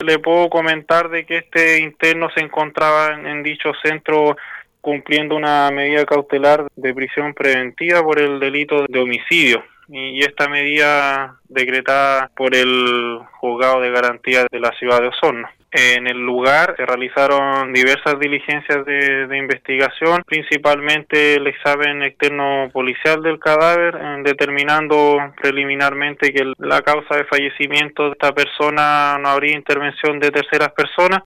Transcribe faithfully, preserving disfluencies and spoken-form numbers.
le puedo comentar de que este interno se encontraba en, en dicho centro cumpliendo una medida cautelar de prisión preventiva por el delito de homicidio. Y esta medida decretada por el Juzgado de Garantía de la ciudad de Osorno. En el lugar se realizaron diversas diligencias de, de investigación, principalmente el examen externo policial del cadáver, eh, determinando preliminarmente que la causa de fallecimiento de esta persona no habría intervención de terceras personas,